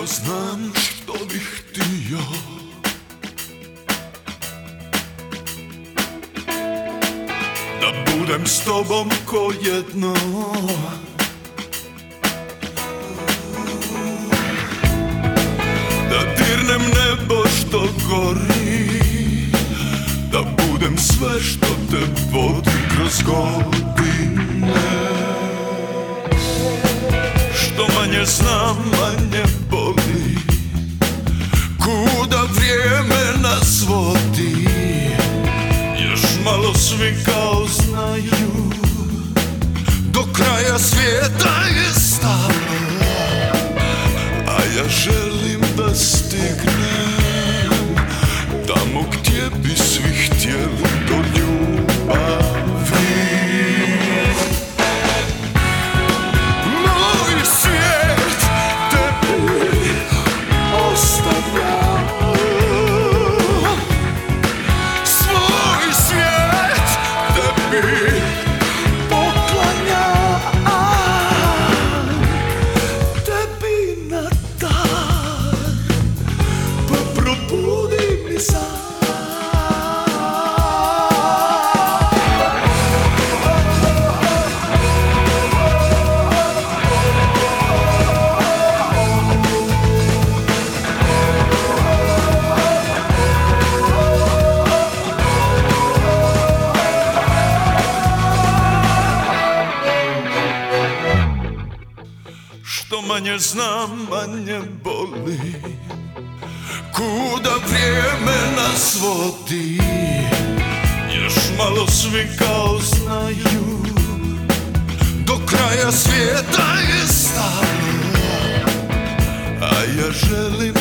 dobro znam što bih htio. Da budem s tobom ko jedno, da dirnem nebo što gori, da budem sve što te vodi kroz godine. Što manje znam, manje boli, kuda vrijeme nas vodi. Još malo svi kao znaju, do kraja svijeta je stalo, a ja želim da stignem tamo gdje bi svi htjeli do ljubavi. Moj svijet tebi ostavljam, svoj svijet tebi poklanjam, tebi na dar, pa probudi mi san. Što manje znam, manje boli, kuda vrijeme nas vodi. Još malo svi kao znaju, do kraja svijeta je stalo, a ja želim